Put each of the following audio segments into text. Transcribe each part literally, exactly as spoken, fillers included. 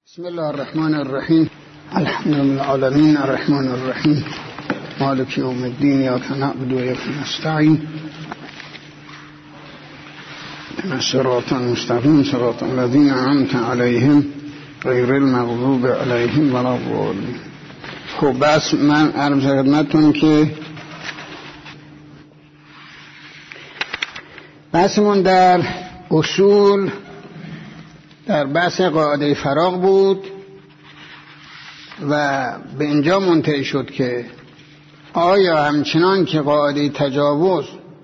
بسم الله الرحمن الرحیم. الحمد لله العالمین الرحمن الرحیم مالک یوم الدین ایاک نعبد و ایاک نستعین صراط المستقیم صراط الذین انعمت علیهم غیر المغضوب علیهم ولا الضالین. خب بس من عرض خدمتتون که بحثمون در اصول در بحث قاعده فراغ بود و به اینجا منتهی شد که آیا همچنان که قاعده تجاوز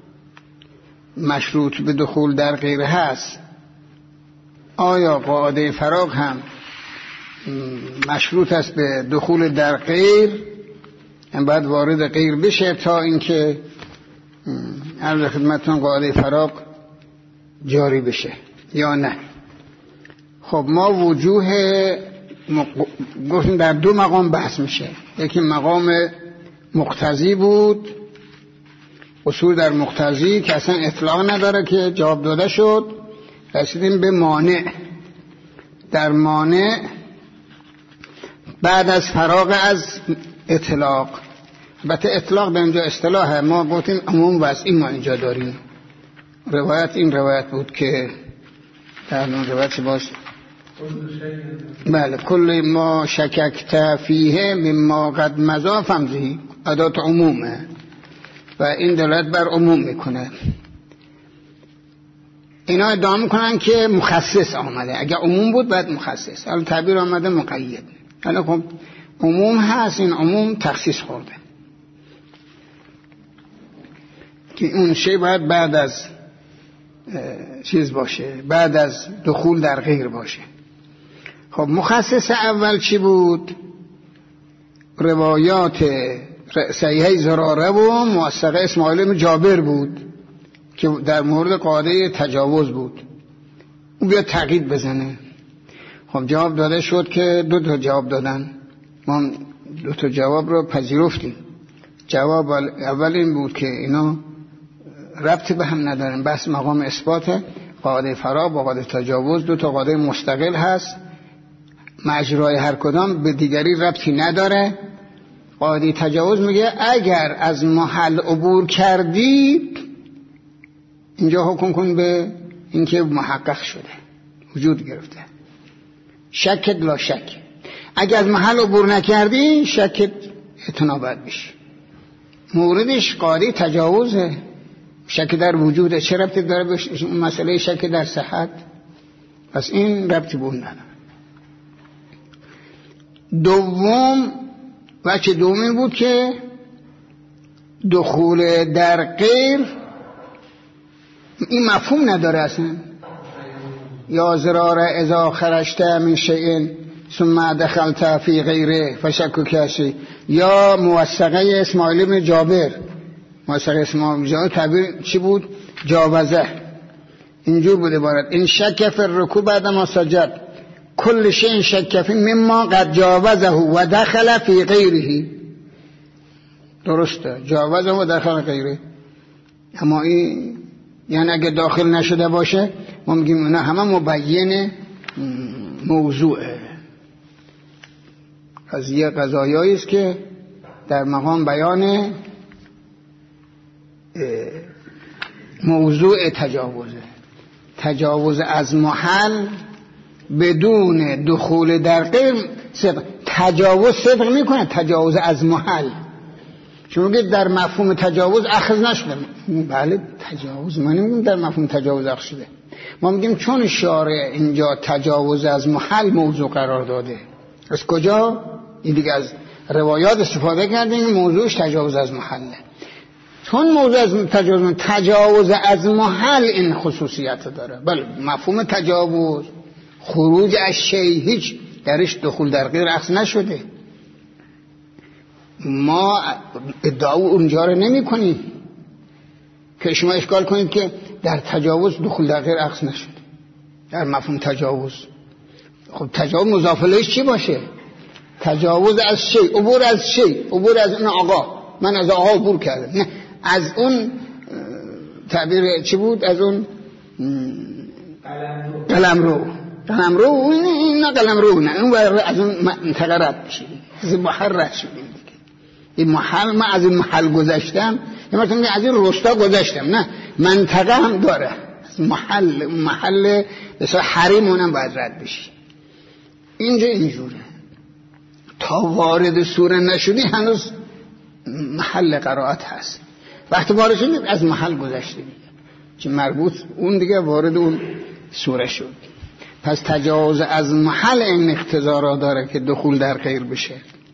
مشروط به دخول در غیر هست، آیا قاعده فراغ هم مشروط است به دخول در غیر؟ این باید وارد غیر بشه تا اینکه عرض خدمتتون قاعده فراغ جاری بشه یا نه؟ خب ما وجوه مق... گفتیم در دو مقام بحث میشه. یکی مقام مقتضی بود، اصول در مقتضی که اصلا اطلاق نداره که جواب داده شد. رسیدیم به مانع. در مانع بعد از فراغ از اطلاق، البته اطلاق به اینجا اصطلاحه، ما گفتیم عموم واسعی ما اینجا داریم. روایت این روایت بود که در اون روایت باش بله کل ما شککت فیه مما قد مضى فمضی، ادات عمومه و این دلالت بر عموم میکنه. اینا ادعا میکنن که مخصص آمده، اگر عموم بود بعد مخصص، حالا تعبیر آمده مقید. حالا خب عموم هست، این عموم تخصیص خورده که اون شی باید بعد از چیز باشه، بعد از دخول در غیر باشه. خب مخصص اول چی بود؟ روایات صحیحه زراره و موثقه اسماعیل بن جابر بود که در مورد قاعده تجاوز بود. اون بیاد تقیید بزنه. خب جواب داده شد که دو تا جواب دادن، ما دو تا جواب رو پذیرفتیم. جواب اول این بود که اینا ربطی به هم ندارن، بس مقام اثبات قاعده فراغ با قاعده تجاوز دو تا قاعده مستقل هست، مجرای هر کدام به دیگری ربطی نداره. قاعده تجاوز میگه اگر از محل عبور کردی، اینجا حکم کن به اینکه محقق شده، وجود گرفته، شکت لا شک. اگر از محل عبور نکردی شکت اتنابت بشه. موردش قاعده تجاوزه، شک در وجوده، چه ربطی داره به مسئله شک در صحت؟ پس این ربطی بود نداره. دوم وجه دومی بود که دخول در غیر این مفهوم نداره اصلا. یا ضرار اذا خرجت من شیء ثم دخلت فی غیره فشک کسی، یا موثقه اسماعیل بن جابر. موثقه اسماعیل بن جابر تعبیر چی بود؟ جاوزه. اینجور بود عبارت: این شک فی الرکوع بعد ما سجد کل شیء شک فی مما قد جاوزه و دخل فی غیره. درسته، جاوزه و دخل غیره. اما این یعنی اگه داخل نشده باشه ما میگیم نه، همه مبین موضوعه. قضیه قضایایی است که در مقام بیان موضوع تجاوزه. تجاوز از محل بدون دخول در غیر صدق. تجاوز صدق میکنه، تجاوز از محل. چون میگه در مفهوم تجاوز اخذ نشده. بله تجاوز، ما نمیگیم در مفهوم تجاوز اخذ شده، ما میگیم چون شارع اینجا تجاوز از محل موضوع قرار داده. از کجا؟ این دیگه از روایات استفاده کردیم، موضوعش تجاوز از محله. چون موضوع از تجاوز تجاوز از محل این خصوصیت داره. بله مفهوم تجاوز خروج از شیء، هیچ درش دخول در غیر اخذ نشده. ما ادعا اونجا رو نمی کنیم که شما اشکال کنید که در تجاوز دخول در غیر اخذ نشده در مفهوم تجاوز. خب تجاوز مضاف الیهش چی باشه؟ تجاوز از شیء، عبور از شیء، عبور از اون آقا. من از آقا عبور کردم، نه از اون تعبیر چی بود؟ از اون قلم رو. قلم رو این نه قلم رو نه اون از اون منطقه رد میشه، از این محل رد شدیم دیگه. این محل من از این محل گذشتم، یا مثلا از این رستا گذشتم، نه منطقه هم داره، از محل محل مثلا حریمونم باید رد بشی. اینجا اینجوره تا وارد سوره نشدی هنوز محل قرائت هست، وقتی وارد شدی از محل گذشتی دیگه که مربوط اون دیگه وارد اون سوره شد. پس تجاوز از محل این اقتضا را داره که دخول در غیر بشه.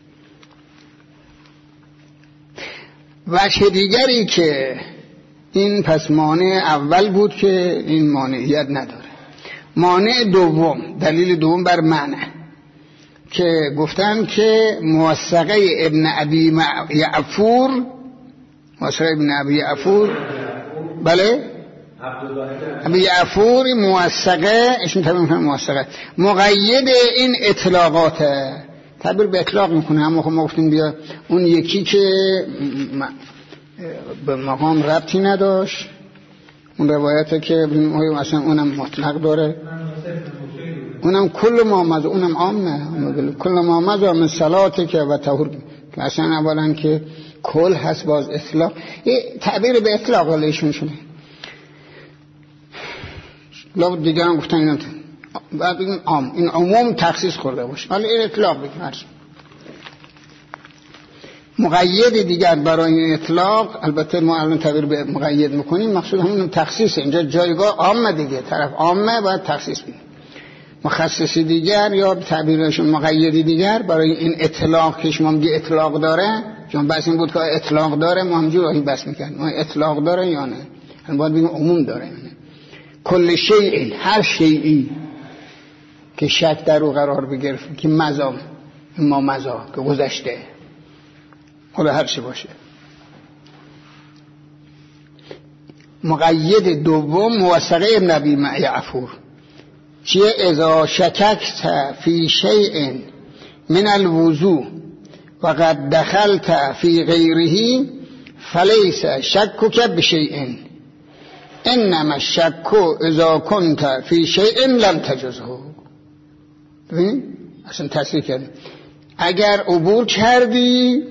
وجه دیگری که این پس مانع اول بود که این مانعیت نداره. مانع دوم، دلیل دوم بر معنی که گفتن که موثقه ابن ابی یعفور، موثقه ابن ابی یعفور، بله ابی یعفور موثقه اسم تعبیر میکنه، موثقه مقید این اطلاقاته، تعبیر به اطلاق میکنه. اما خب ما گفتیم بیا اون یکی که به مقام ربطی نداشت، اون روایته که مثلا اونم مطلق داره، اونم کل ما مز اونم عامه، کل ما مز من صلاته که و طهور، که اصلا اولا که کل هست باز اطلاق، یه تعبیر به اطلاق ولی ایشون شونه لابد دیگه هم گفتن اینا بعد این عام، این عموم تخصیص خورده باشه، ولی این اطلاق بکنه. مقید دیگر برای این اطلاق، البته ما الان تعبیر به مقید میکنیم، مقصود همون تخصیصه. اینجا جایگاه عامه دیگه، طرف عامه باید تخصیص بید. مخصصی دیگر یا تعبیرشون مقیدی دیگر برای این اطلاق که شما میگی اطلاق داره، چون بس این بود که اطلاق داره ما همجور راهی بس میکنیم ما اطلاق داره یا نه، هم باید بگیم عموم داره. یعنی کل شیء، هر شیئی که شک در او قرار بگرفت که مزا ما مزا که گذشته، حالا هر چی باشه. مقید دوم موثقه ابن ابی یعفور چیه؟ اذا شککت فی شیء من الوضوء و قد دخلت فی غیره فلیس شکک بشیء، انما الشک اذا كنت فی شیء لم تجزه. ببین اصلا تصریح کردیم اگر عبور کردی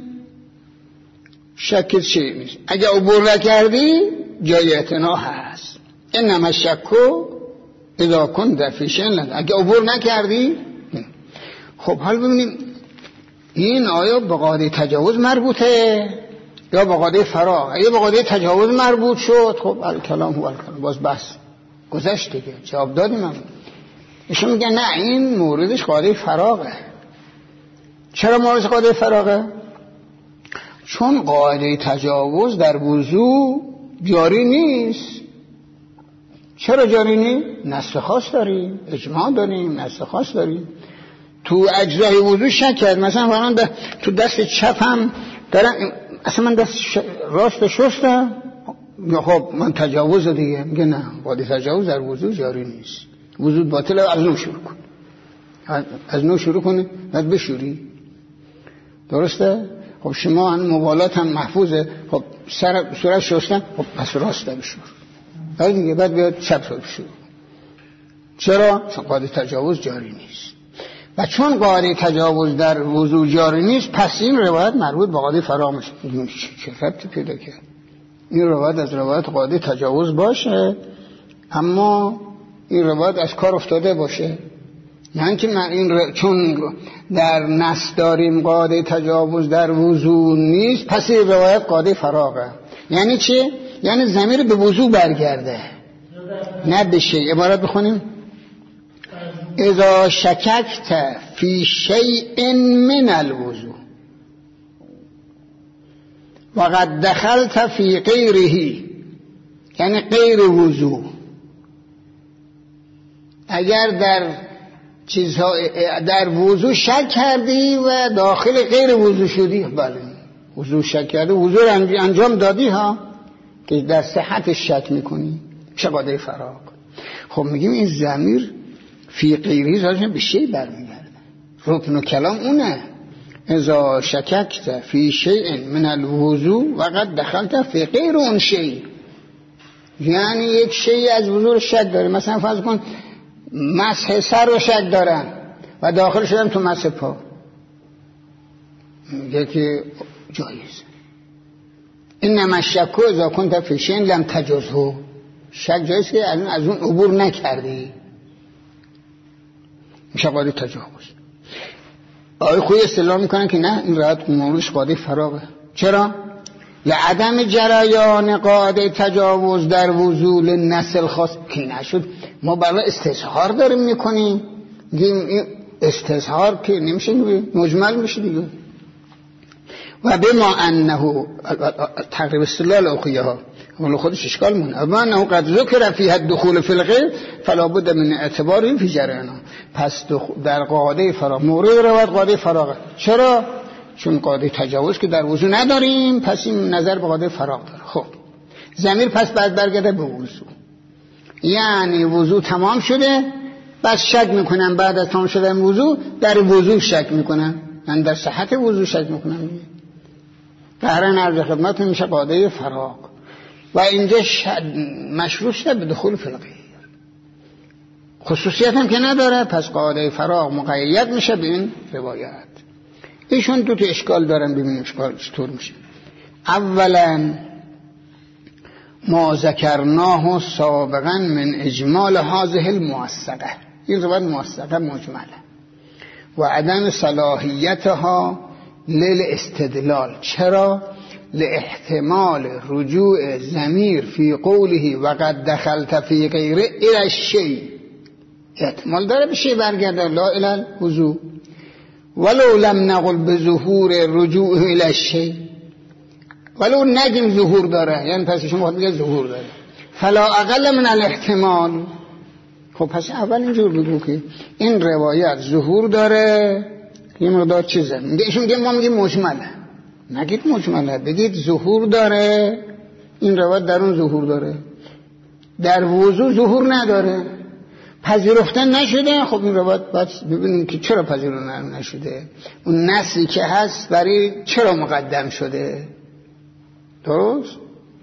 شک چی نیست، اگر عبور نکردی جای اعتنا هست. انما الشک اذا كنت فی شیء لم، اگر عبور نکردی. خب حال ببینیم این آیا به قاعده تجاوز مربوطه یا به قاعده فراغ؟ اگه به قاعده تجاوز مربوط شد خب الکلام هو الکلام، باز بس گذشت دیگه، جواب دادیم. هم ایشون میگن نه این موردش قاعده فراغه. چرا موردش قاعده فراغه؟ چون قاعده تجاوز در وضو جاری نیست. چرا جاری نیست؟ نص خاص داریم، اجماع داریم، نص خاص داریم. تو اجزای وضو شک کرد، مثلا واقعا ده تو دست چپم دارم اصلا من دست ش... راست شستم، خب من تجاوز دیگه. میگه نه قاعده تجاوز در وضو جاری نیست، وضو باطله، از نو شروع کن، از نو شروع کنی بعد بشوری. درسته؟ خب شما هم موالات هم محفوظه، خب سر صورت شستن، خب پس راست بشور، بعد دیگه بعد بیاد چپ رو بشور. چرا؟ چون قاعده تجاوز جاری نیست. و چون قاعده تجاوز در وضو جاری نیست پس این روایت مربوط به قاعده فراغ میشه. چه ربطی پیدا کرد؟ این روایت از روایت قاعده تجاوز باشه اما این روایت از کار افتاده باشه، نه که من این ر... چون در نص داریم قاعده تجاوز در وضو نیست پس این روایت قاعده فراغه. یعنی چی؟ یعنی ضمیر به وضو برگرده نه به شیء. عبارت بخونیم اذا شککت فی شیء من الوضو و قد دخلت فی غیره، یعنی غیر وضو. اگر در چیزها در وضو شک کردی و داخل غیر وضو شدی، بله وضو شک کردی، وضو انجام دادی ها که در صحتش شک میکنی، چه قاعده فراغ. خب میگیم این ضمیر فی غیره زاده به شی برمیگرده، رکن و کلام اونه. اذا شککت فی شیء من الوضو و قد دخلت فی غیر اون شیء، یعنی یک شیء از وضو شک داره. مثلا فرض کن مسح سر رو شک دارن و داخل شدن تو مسح پا، میگه که جایز. انما الشک اذا كنت في شيء لم تجزه، شک جایز که الان از اون عبور نکردی، میشه قاعده تجاوز. آقای خوی استدلال میکنن که نه، این روایت موردش قاعده فراغه. چرا؟ لعدم جریان قاعده تجاوز در وضوء للنص خاص که نشد. ما برای استظهار داریم میکنیم، این استظهار که نمیشه مجمل میشه دیگه. و بما انه تقریب استدلال اخیه ها ولی خودش اشکال مونه، اما انه قد ذکر فیها الدخول فی الغیر فلا بد من اعتباری فی جریانها. پس در قاعده فراغ مورد روایت قاعده فراغه. چرا؟ چون قاعده تجاوز که در وضو نداریم، پس این نظر به قاعده فراغ داره. خب ضمیر پس بعد برگرده به وضو، یعنی وضو تمام شده، بس شک میکنم بعد از تمام شدن وضو در وضو شک میکنم، من در صحت وضو شک میکنم. قرن عرض خدمت میشه قاعده فراغ و اینجا مشروع شده به دخول فی الغیر، خصوصیت هم که نداره، پس قاعده فراغ مقید میشه به این روایت. ایشون دو تا اشکال دارن، ببینیم اشکال چطور میشه. اولا ما ذکرناه سابقا من اجمال هذه الموثقه، این روایت موثقه مجمله و عدم صلاحیتها للاستدلال. چرا؟ لاحتمال رجوع ضمیر فی قوله و قد دخلت فی غیره الی الشیء، احتمال داره به شی برگرده لا الی الوضوء، ولو لم نقل بظهور رجوع الی الشیء، ولو نگیم ظهور داره، یعنی پس شما میگه ظهور داره، فلا اقل من الاحتمال. خب پس اول اینجور بگو که این روایت ظهور داره، یه مقدار چیزه میگه، ایشون میگه ما میگیم مجمله، نگید مجمله، بگید ظهور داره، این روایت در اون ظهور داره، در وضو ظهور نداره، پذیرفته نشده. خب این روایت باید ببینیم که چرا پذیرفته نشده، اون نصی که هست برای چرا مقدم شده. درست؟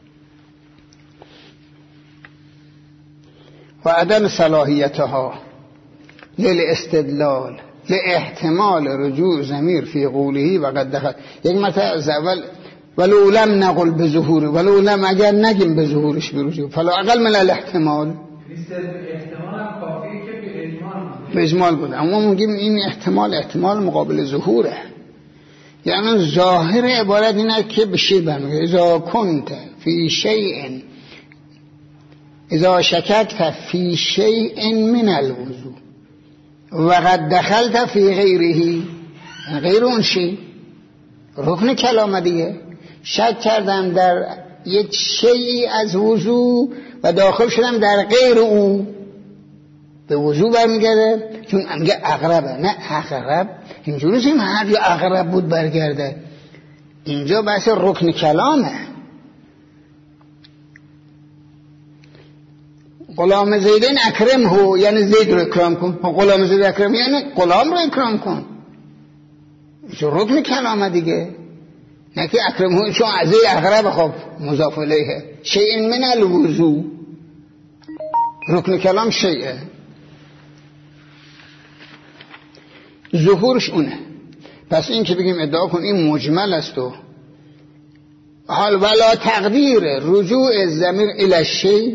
و عدم صلاحیتها للاستدلال لاحتمال رجوع ضمیر فی قوله و قد دخل. یک مثلا از اول ولو لم نقل به ظهور، ولو لم اگر نگیم به ظهورش برجوع فلا اقل من الاحتمال، احتمال هم کافیه که به اجمال بود، به اجمال بود. اما میگیم این احتمال احتمال مقابل ظهوره، یعنی ظاهر عبارت اینه که به شی برمیگه. اذا کنت فی شیء، اذا شککت فی شیء من الوضوء و قد دخلت فی غیره، غیر اون شی رکن کلام دیگه، شک کردم در یک شیئی از وضو و داخل شدم در غیر او، به وضو برمیگرده. چون میگه اقربه، نه اقرب اینجوری سیم هر یا اقرب بود برگرده، اینجا بحث رکن کلامه. غلام زیدین اکرم هو، یعنی زید رو اکرام کن. غلام زید اکرم یعنی غلام رو اکرام کن، چون رکن کلامه دیگه، نه که اکرم هو چون از اقرب. خب مضاف الیه شیء من الوضو، رکن کلام شیء، ظهورش اونه. پس این که بگیم ادعا کن این مجمل است و حال ولا تقدیر رجوع ضمیر الی الشیء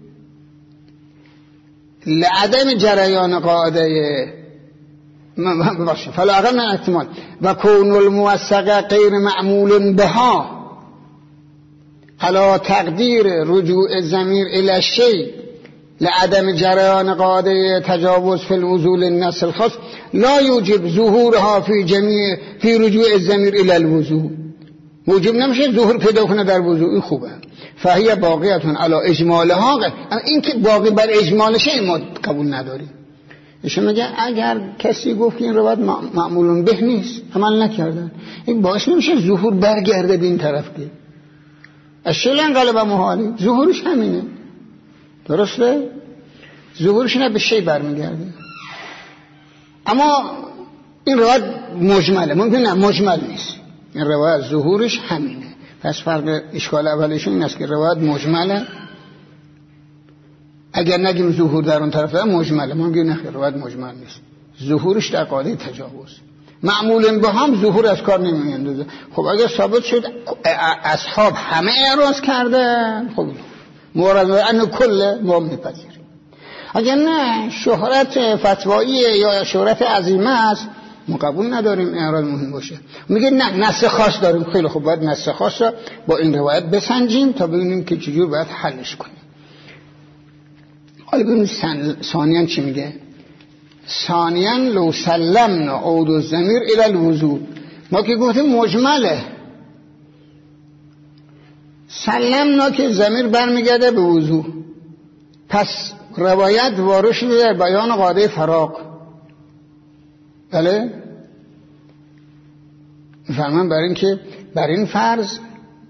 لعدم جریان قاعده ببخشید فلا اقل من احتمال و کون الموثقه غیر معمول بها علی تقدیر رجوع ضمیر الی الشیء لعدم جریان قاعده تجاوز فی الوضوء للنص الخاص لا یوجب ظهورها فی جمیع فی رجوع الضمیر الی الوضوء. موجب نمیشه ظهور پیدا کنه در وضوء، این خوبه. فهی باقیتون علی اجمالها، این که باقی بر اجمالشه ما قبول نداریم. ایشون میگه اگر کسی گفت این روایت معمول به نیست، عمل نکردن، این باعث نمیشه ظهور برگرده به این طرف که اشل انقلب محالی، ظهورش همینه. درسته؟ ظهورش نه به شی برمیگرده. اما این روایت مجمله، ممکن نه مجمل نیست، این روایت ظهورش همینه. پس فرق اشکال اولشون این است که روایت مجمله، اگر نگیم ظهور در اون طرف داره مجمله، ما میگیم نخیر روایت مجمل نیست، ظهورش در قاعده تجاوز. معمولا با هم ظهور از کار نمیاندازه. خب اگر ثابت شد اصحاب همه اعراض کردن، خب مورد ان کل ما میپذیریم. اگر نه شهرت فتوایی یا شهرت عظیمه است ما قبول نداریم اعراض مهم باشه. میگه نه نص خاص داریم. خیلی خوب، باید نص خاص را با این روایت بسنجیم تا ببینیم که چجور باید حلش کنیم. حالا ببینیم ثانیاً چی میگه. ثانیاً لو سلمنا عود الضمیر الی الوضوء. ما که گفتیم مجمله، سلمنا که ضمیر برمیگرده به وضوء، پس روایت وارد شده در بیان قاعده فراق. بله میفرمان برای این که برای این فرض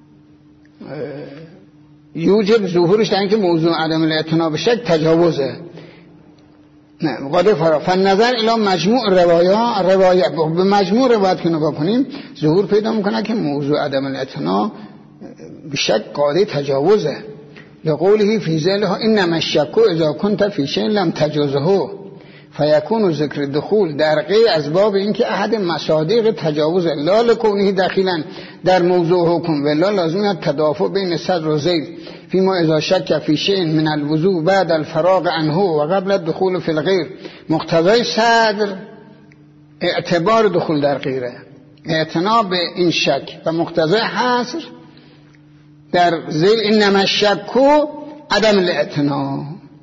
یوجب ظهورش در این که موضوع عدم الاعتنا به شک تجاوزه. نه قاعده فراق فالنظر الی مجموع روایات روایت به مجموع روایت که نگاه کنیم ظهور پیدا میکنه که موضوع عدم الاعتنا به شک قاعده تجاوزه. لقوله فی ذلها انما الشک اذا كنت فی شیء لم تجوزه فیکون ذکر دخول در غیر از باب اینکه احد مصادیق تجاوز لا لکونه دخیلا در موضوع حکم ولا لازم تدافع بین صدر و زید فيما اذا شک فی شیء من الوضوء بعد الفراغ عنه و قبل الدخول فی الغیر. مقتضای صدر اعتبار دخول در غیره، اعتنا به این شک، و مقتضای حصر در ذیل انما الشک عدم الاعتنا.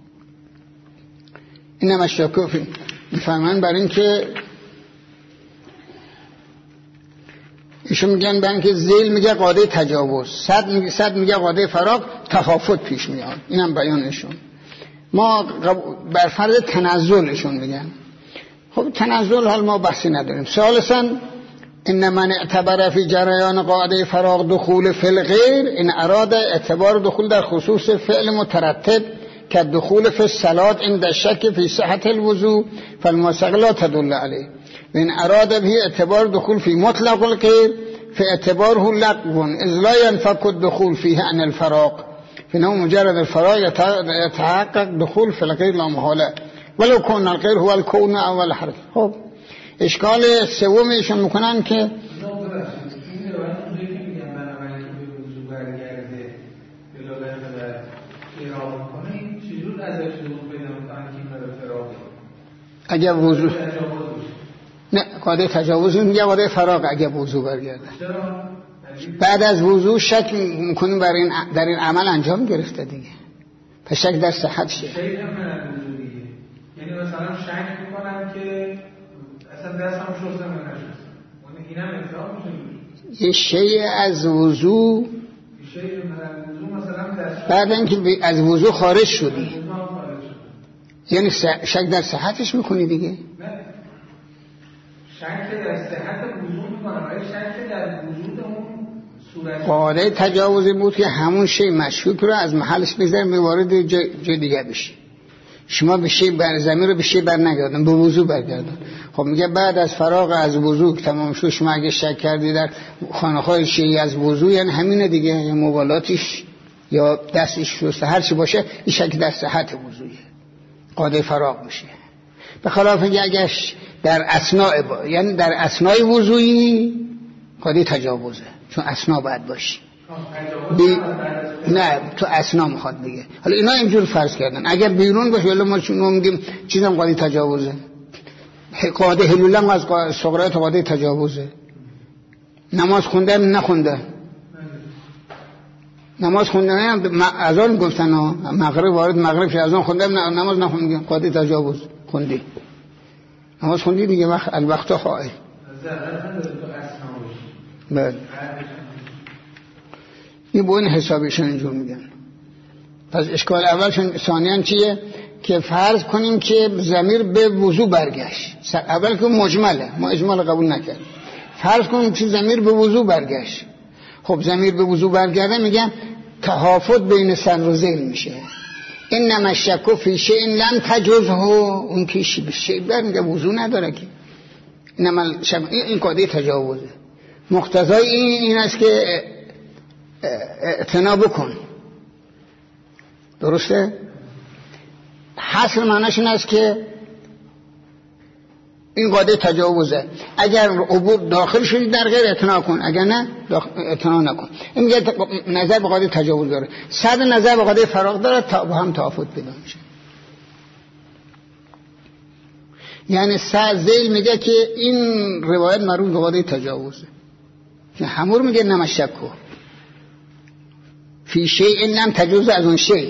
اینم اشتاکو میفرمان برای این که ایشون میگن برای این که ذیل میگه قاعده تجاوز، صد میگه صد میگه قاعده فراق، تفاوت پیش میاد. اینم بیانشون. ما بر فرض تنزلشون میگن. خب تنزل حال ما بحثی نداریم. ثالثاً ان من اعتبر فی جریان قاعده فراق دخول فی الغیر ان اراد اعتبار دخول در خصوص فعل مترتب که دخول فی الصلاة عند الشک فی صحت الوضوء فالمسألة لا تدل علیه و ان اراد به اعتبار دخول فی مطلق الغیر فاعتباره لغو اذ لا ينفك الدخول فيه عن الفراق فانه مجرد الفراق يتحقق دخول فی الغیر لا محاله ولو كون الغیر هو الكون اول حرف. خب اشکال سومشون میکنن که اگه وضو نه قاعده تجاوز میگه قاعده فراق اگه وضو برگرده بعد از وضو شک میکنیم برای این در این عمل انجام گرفته دیگه، پس شک در صحت شه. یعنی مثلا شک میکنم که اصلا دستم شستم یا نشستم، اینم ادعا میشه. یه شیء از وضو شیء من وضو مثلا دست بعد اینکه از وضو خارج شدی یعنی شک در صحتش میکنی دیگه. نه شک در صحت وضو میکنم ولی شک در وجود اون صورت قاعده تجاوزی بود که همون شی مشکوک رو از محلش بذاریم به وارد جای دیگه بشه. شما به شی بر زمین رو به شی بر نگردن، به وضو برگردن. خب میگه بعد از فراغ از وضو تمام شد شما اگه شک کردی در خانه‌های شی از وضو یعنی همینه دیگه، یا موالاتش یا دستش شست هر چی باشه این شک در صحت وضوئه، قاعده فراغ میشه. به خلاف اینکه اگه در اثناء با... یعنی در اثناء وضوئی قاعده تجاوزه، چون اثناء باید باشه. بی... نه تو اثناء میخواد بگه. حالا اینا اینجور فرض کردن اگر بیرون باشه ولی ما چون میگیم چیزم قاعده تجاوزه، قاعده حلول هم از صغرات قاعده تجاوزه. نماز خونده نخونده، نماز خوندن از آن گفتن ها مغرب وارد مغرب شد از آن خوندن نماز نخوندن قاعده تجاوز خوندی، نماز خوندی دیگه وقت الوقت خواهی بله این با این حسابشون اینجور میگن. پس اشکال اولشون ثانیاً چیه که فرض کنیم که ضمیر به وضو برگشت. اول که مجمله ما اجمال قبول نکرد، فرض کنیم که ضمیر به وضو برگشت. خب ضمیر به وضو برگرده میگن تحافظ بین سر و ذیل میشه. انما الشک فی شیء لم تجوزه، اون که به شیء برمیگه وضو نداره که انما الشک این قاعده تجاوزه. مقتضای این این است که اعتنا بکن، درسته؟ حصر معناش این است که این قاعده تجاوزه. اگر عبور داخل شدی در غیر اعتنا کن، اگر نه اعتنا نکن. این نظر به قاعده تجاوز داره. صد نظر به قاعده فراغ داره تا با هم تفاوت پیدا میشه. یعنی صد ذیل میگه که این روایت مربوط به قاعده تجاوزه. همور میگه نمشکو فی شیء لم تجوز از اون شیء،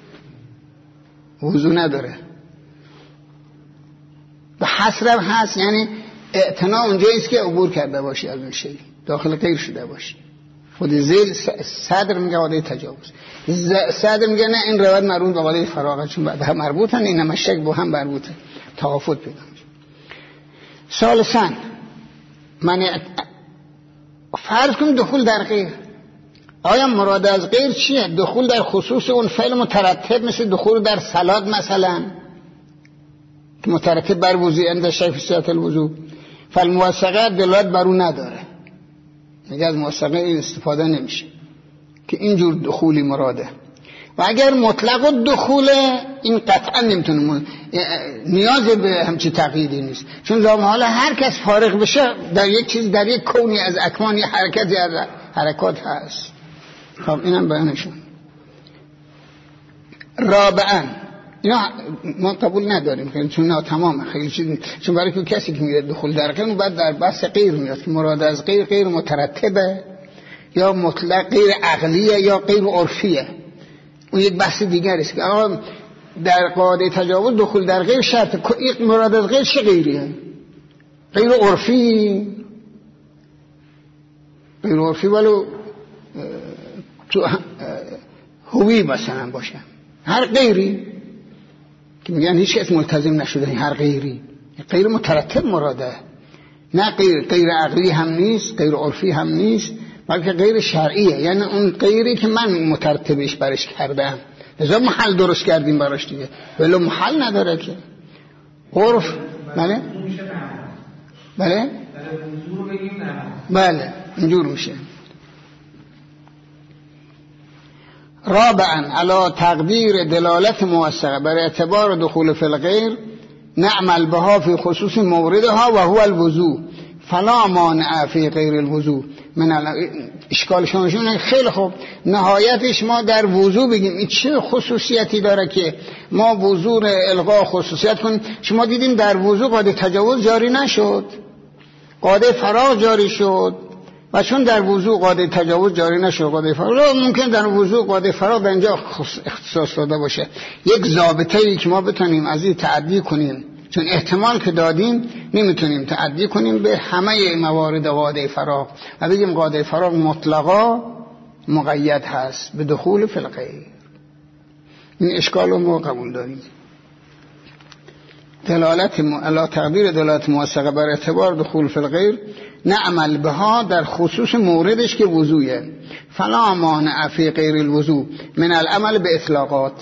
وضو نداره. و حصرم هست، یعنی اعتنا اونجاییست که عبور کرده باشی از اون شیء، داخل غیر شده باشی. خود ذیل صدر میگه قاعده تجاوز، صدر میگه نه این روایت مربوط به قاعده فراغ، چون به هم مربوطن، این نمشک با هم مربوطه، تفاوت پیدا میشه. ثالثاً من فرض کنیم دخول در غیر، آیا مراد از غیر چیه؟ دخول در خصوص اون فعل مترتب، مثل دخول در صلات مثلا که مترتب بر وضو عند شک فی صحت الوضو، فالموثقه دلالت بر اون نداره، میگه از موثقه این استفاده نمیشه که اینجور دخولی مراده. و اگر مطلق دخول این قطعا نمیتونه، نیاز به همچی تقییدی نیست، چون لامحاله هر کس فارغ بشه در یک چیز، در یک کونی از اکوان یه حرکت یا حرکات هست. خب اینم بیانشون. رابعاً اینا ما قبول نداریم چون نه تمام خیلی چیز، چون برای که کسی که میره دخول در غیر بعد در بحث غیر میاد که مراد از غیر غیر مترتبه یا مطلق، غیر عقلیه یا غیر عرفیه، اون یک بحث دیگر است که آقا در قاعده تجاوز دخول در غیر شرط، این مراد از غیر چه غیریه؟ غیر عرفی، غیر عرفی ولو تو هوی مثلا باشه، هر غیری که میگن هیچ کس ملتزم نشده، هر غیری، غیر مترتب مراده، نه غیر غیر عقلی هم نیست، غیر عرفی هم نیست، بلکه غیر شرعیه، یعنی اون غیری که من مترتبش برش کردم، لذا محل درست کردیم براش دیگه، ولی محل نداره که عرف. بله بله بله اینجور میشه. رابعاً علی تقدیر دلالت موثقه بر اعتبار دخول فی الغیر نعمل بها فی خصوص موردها و هو الوضوء فلا مانع فی غیر الوضوء من اشکال شما خیلی خوب، نهایتش ما در وضوء بگیم این چه خصوصیتی داره که ما وضوء الغا خصوصیت کنیم. شما دیدیم در وضوء قاعده تجاوز جاری نشد، قاعده فراغ جاری شد، و چون در وضوء قاعده تجاوز جاری نشد قاعده فراغ، ممکن در وضوء قاعده فراغ در اینجا اختصاص داده باشه، یک ضابطه‌ای که ما بتونیم از این تعدی کنیم، چون احتمال که دادیم نمیتونیم تعدی کنیم به همه موارد قاعده فراغ و بگیم قاعده فراغ مطلقا مقید هست به دخول فی الغیر. این اشکال رو ما قبول داریم. دلالت علی تقدیر دلالت موثقه بر اعتبار دخول فی الغیر نعمل بها در خصوص موردش که وضوعه، فلا مانع فی غیر الوضوء من العمل به اطلاقات.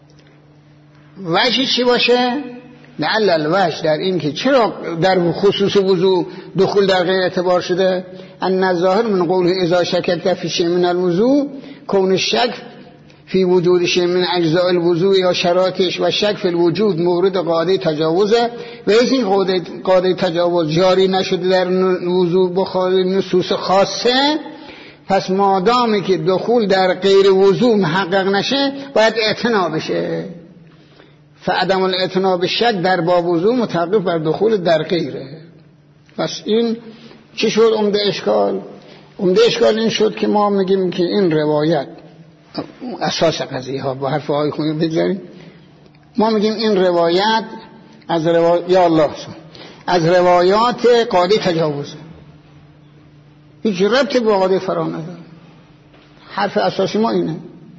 وجه چی باشه؟ لعل الوجه در این که چرا در خصوص وضوع دخول در غیر اعتبار شده، ان الظاهر من قوله اذا شککت فی شیء من الوضوء کون الشک فی وجود شیء من اجزاء الوضوء یا شرایطش و شک فی الوجود مورد قاعده تجاوزه، و این قاعده قاعده تجاوز جاری نشده در وضوء بخاری نصوص خاصه، پس مادامی که دخول در غیر وضوء محقق نشه باید اعتنا بشه. فعدم الاعتنا به شک در باب وضوء متوقف بر دخول در غیره. پس این چی شد عمده اشکال؟ عمده اشکال این شد که ما میگیم که این روایت اساس قضیه ها با حرف های خونی بگذاریم، ما میگیم این روایت از روایات یا الله از روایات قاعده تجاوزه، هیچ ربطی با قاعده فراغ نداره. حرف اساسی ما اینه،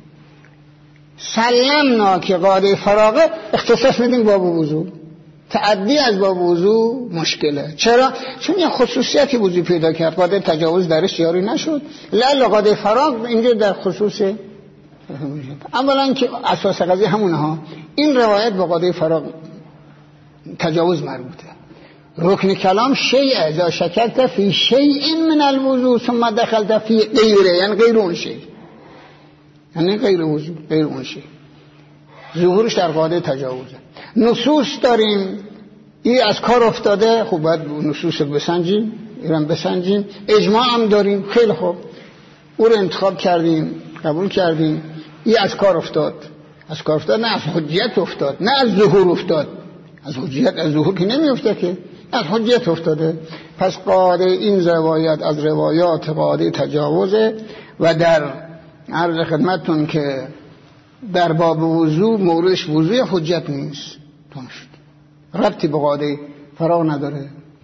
سلمنا که قاعده فراغه اختصاص میدیم باب وضو، تعدی از باب وضو مشکله. چرا؟ چون یه خصوصیتی وضو پیدا کرد، قاعده تجاوز درش جاری نشد، لعل قاعده فراغ اینجا در خصوص اولا که اساس قضیه همونه ها، این روایت با قاعده فراغ تجاوز مربوطه. رکن کلام شیء اذا شکلت فی شیء من الوضو ثم دخلت فی غیره، یعنی غیر اون شیء، یعنی غیر وضو، غیر اون شیء، ظهورش در قاعده تجاوزه. نصوص داریم این از کار افتاده، خب باید نصوص رو بسنجیم، ایران بسنجیم. اجماع هم داریم، خیلی خوب او رو انتخاب کردیم، قبول کردیم. این از کار افتاد، از کار افتاد، نه از حجیت افتاد، نه از ظهور افتاد. از حجیت از ظهور که نمی افتاد، که از حجیت افتاده. پس قاعده این روایت از روایات قاعده تجاوزه و در عرض خدمتتون که در باب وضو موردش وضوی حجت نیست، ربطی به قاعده فراغ نداره.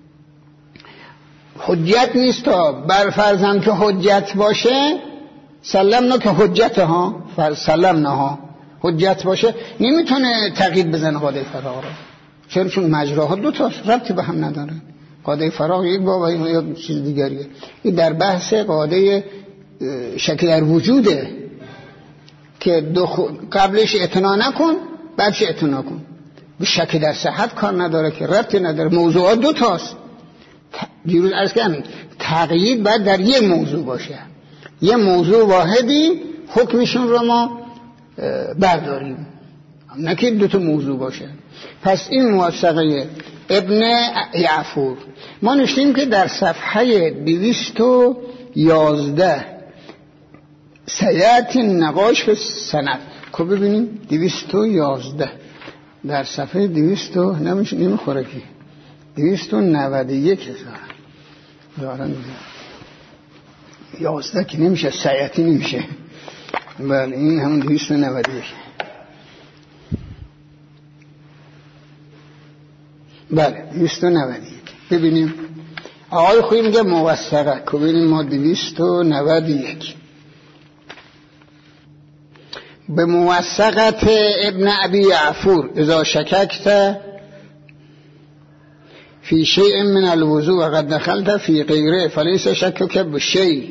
حجت نیست تا بر فرضم که حجت باشه، سلم نه که حجت ها سلم نه ها حجت باشه، نمیتونه تقیید بزنه قاعده فراغ رو. چرا؟ چون مجراها دو تاست، ربطی به هم نداره. قاعده فراغ یک باب و یک چیز دیگریه. این در بحث قاعده شک در وجوده که دو خو... قبلش اعتنا نکن بعدش اعتنا کن. به شک در صحت کار نداره، که ربطی نداره. موضوعات دو تاست. دیروز عرض کردم تقیید باید در یه موضوع باشه، یه موضوع واحدی حکمشون رو ما برداریم، نه که دو تا موضوع باشه. پس این موثقه ابن یعفور ما نشتیم که در صفحه دویست و یازده سیأتی نقاش به سند که ببینیم دویست و یازده در صفحه دویست و نمیشه نمیخوره که دویست و نود و یک دارن یازده که نمیشه، سیأتی نمیشه. بله این همون دویست و نود و یک. بله دویست و نود و یک. ببینیم آقای خویی میگه موثقه که ببینیم ما دویست و نود و یک به موثقت ابن ابی یعفور اذا شککت فی شیء من الوضوء و قد دخلت فی غیره فلیس شکک بشیء.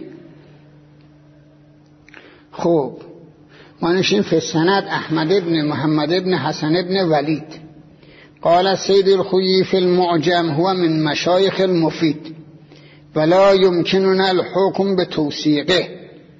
خب ما نشیم فی السند احمد ابن محمد ابن حسن ابن ولید قال سید الخویی فی المعجم هو من مشایخ المفید ولا يمكننا الحكم بتوثیقه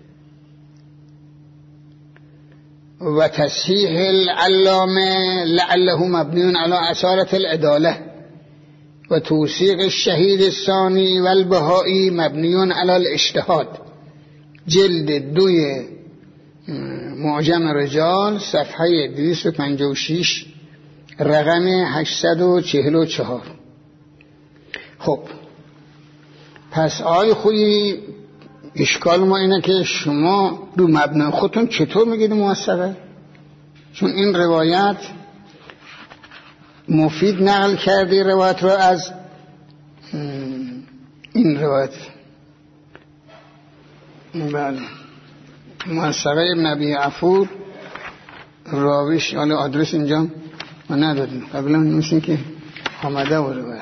و تصحیح العلامه لعله مبنی على اصالة العداله و توثیق الشهید الثانی والبهائی مبنی على الاجتهاد. جلد دوی معجم رجال صفحه دویست و پنجاه و شش رقم هشتصد و چهل و چهار. خب پس آقای خویی اشکال ما اینه که شما رو مبنای خودتون چطور میگید موثقه؟ چون این روایت مفید نقل کردی روایت رو از این روایت. بله موثقه ابن ابی یعفور راویش، حالا آدرس اینجا ما ندادیم قبلا مثل که آمده و روایت.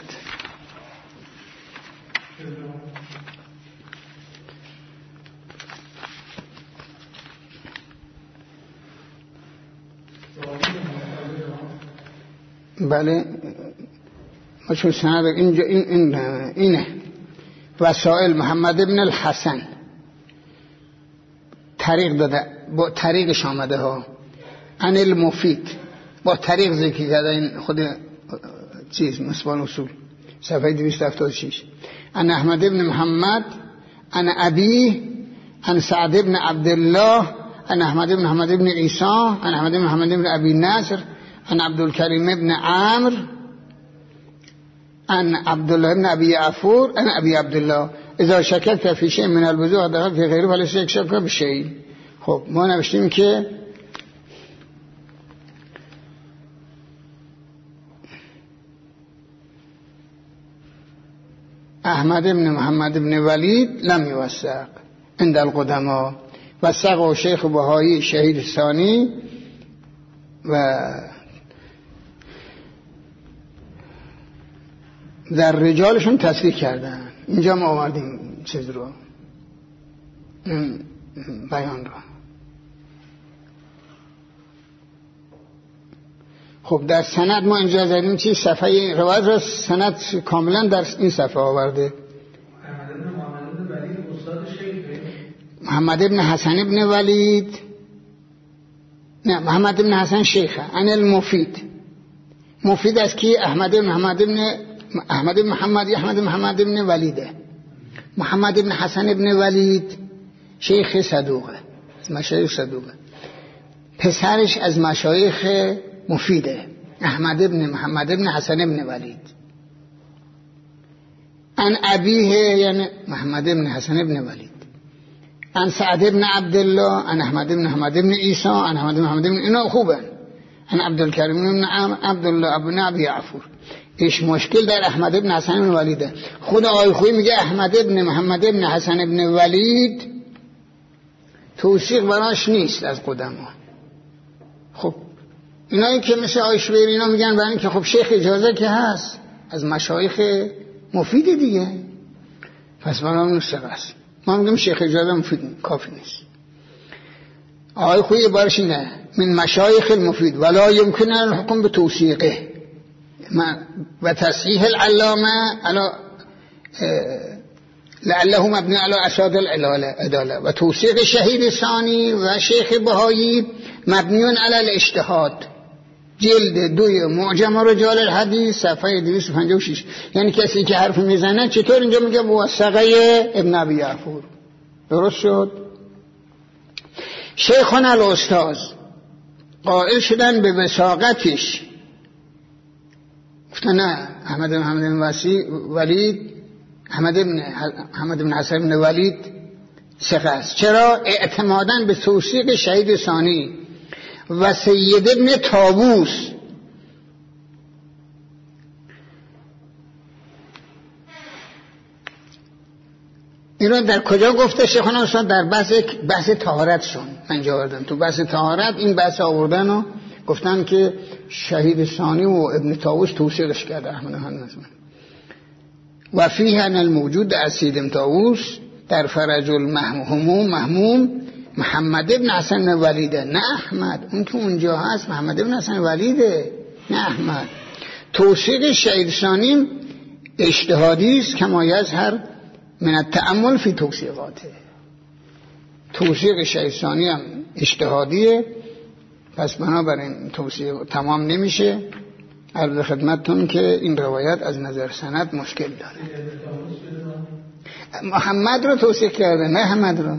بله ما چون سند اینجا این این اینه وسائل محمد ابن الحسن طریق داده، با طریقش آمده ها. عن المفید با طریق ذکر کرده، این خود چیز مصباح اصول صفحه دویست و هفتاد و شش. عن احمد ابن محمد عن ابی عن سعد ابن عبدالله عن احمد ابن محمد ابن عیسی عن احمد ابن محمد ابن ابی نصر عن عبدالکریم ابن عمرو عن عبدالله ابن ابی یعفور عن ابی عبدالله اذا شککت فی شیء من الوضوء دخل فی غیره فلیس یشک بشیء. خب ما نوشتیم که احمد ابن محمد ابن ولید لم یوثق عند القدما وثق و شیخ بهایی شهید ثانی و در رجالشون تصریح کردن. اینجا ما آوردیم چیز رو بیان رو. خب در سند ما اینجا زدیم چی صفحه روایت رو سند کاملا در این صفحه آورده. محمد ابن حسن ابن ولید نه محمد ابن حسن شیخه عن المفید مفید است که احمد بن محمد بن احمد بن محمد احمد بن محمد بن ولیده. محمد بن حسن بن ولید شیخ صدوقه، مشایخ صدوقه. پسرش از مشایخ مفیده، احمد بن محمد بن حسن بن ولید. ان ابیه یعنی محمد بن حسن بن ولید. ان سعد بن عبدالله، ان احمد بن محمد بن عیسی، ان احمد بن محمد بن، اینا خوبن. ان عبدالکریم بن عبدالله ابن ابی عفور. ایش مشکل در احمد بن حسن بن ولیده. خود آقای خویی میگه احمد بن محمد بن حسن بن ولید توثیق براش نیست از قدما. خب اینایی که مثل آقای شویری اینا میگن برای اینکه خب شیخ اجازه که هست از مشایخ مفید دیگه، پس برام نسخه است. ما میگیم شیخ اجازه مفید کافی نیست. آقای خویی بارش اینه من مشایخ المفید ولا يمكن الحكم بتوثیقه و تصحیح العلامه علی لعله مبنی علی اساد العداله و توثیق شهید ثانی و شیخ بهایی مبنی علی الاجتهاد. جلد دوی معجم رجال الحدیث صفحه دویست و پنجاه و شش. یعنی کسی که حرف میزنه چطور اینجا میگه موثقه ابن ابی عفور. درست شد؟ شیخنا الاستاذ قائل شدن به وثاقتش، گفتن نه احمد بن محمد بن ولید احمد بن احمد بن حسن بن ولید ثقه است. چرا؟ اعتماداً به توثیق شهید ثانی و سید ابن طاووس. اینو در کجا گفته شیخنا استاد؟ در بحث بحث طهارت شون من جا آوردم. تو بحث طهارت این بحث آوردن و گفتن که شهید ثانی و ابن طاووس توثیقش کرده احمد بن حسن و فیه ان الموجود از سید ابن طاووس در فرج المهموم محموم محمد بن حسن ولیده، نه احمد. اون تو اونجا هست محمد بن حسن ولیده، نه احمد. توثیق شهید ثانی اجتهادی است کما یظهر من التأمل فی توثیقاته. توثیق شهید ثانی هم اجتهادیه، پس بنابراین توثیق تمام نمیشه. عرض خدمتتون که این روایت از نظر سند مشکل داره. محمد رو توثیق کرده، نه احمد رو.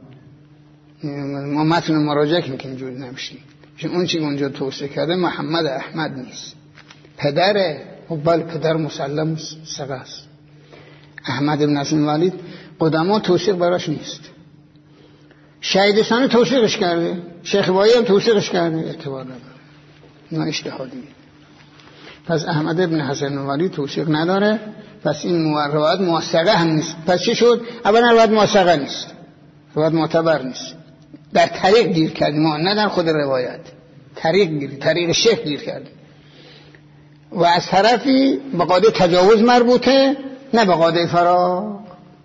ما متن مراجعه کنیم که اینجوری نمیشیم، چون اون چی اونجا توصیه کرده محمد احمد نیست، پدره. خب بله پدر مسلم ثقه است. احمد بن حسن ولید قدما توثیق براش نیست. شهید ثانی توثیقش کرده، شیخ بهایی هم توثیقش کرده، اعتبار نداره، نه اجتهادی. پس احمد بن حسن ولید توثیق نداره، پس این روایت موثقه هم نیست. پس چی شد؟ اولا روایت موثقه نیست، روایت معتبر نیست. در طریق گیر کردیم ما، نه در خود روایت. طریق گیر، طریق شیخ گیر کردیم و از طرفی به قاعده تجاوز مربوطه، نه به قاعده فراغ.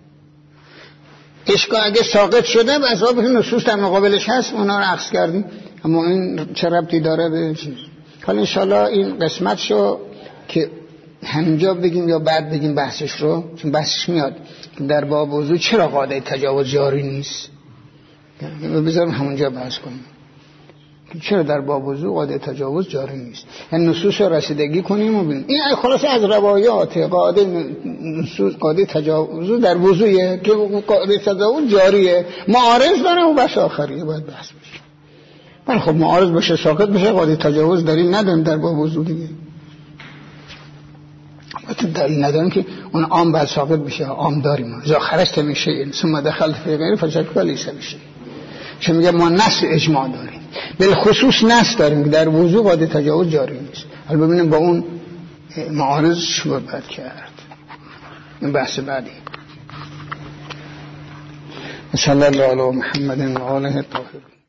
اشکال اگه ساقط شده به اسباب نصوص در مقابلش هست، اونا رو عکس کردیم. اما این چه ربطی داره به چیز؟ حالا انشالله این قسمت شو که همینجا بگیم یا بعد بگیم بحثش رو، چون بحثش میاد در باب وضو چرا قاعده تجاوز جاری نیست. بذارم همونجا بحث کنیم چرا در باب وضو قاعده تجاوز جاری نیست. یعنی نصوص رو رسیدگی کنیم و ببینیم. این خلاصه از روایات قاعده نصوص قاعده تجاوز در وضوئه که قاعده تجاوز جاریه، معارض داره و بحث آخریه باید بحث بشه. ولی خب معارض بشه ساقط بشه قاعده تجاوز دلیل نداریم در باب وضو دیگه. البته دلیل نداریم که اون عام باید ساقط بشه، عام داریم. اذا خرجت من شیء ثم دخلت فی غیره فشک لیس بشه. چون میگه ما نص اجماع داریم، بالخصوص نص داریم که در وضو قاعده تجاوز جاری نیست. حالا ببینیم با اون معارض شو باید کرد. این بحث بعدی. صلی الله علی محمد و آله الطاهرین.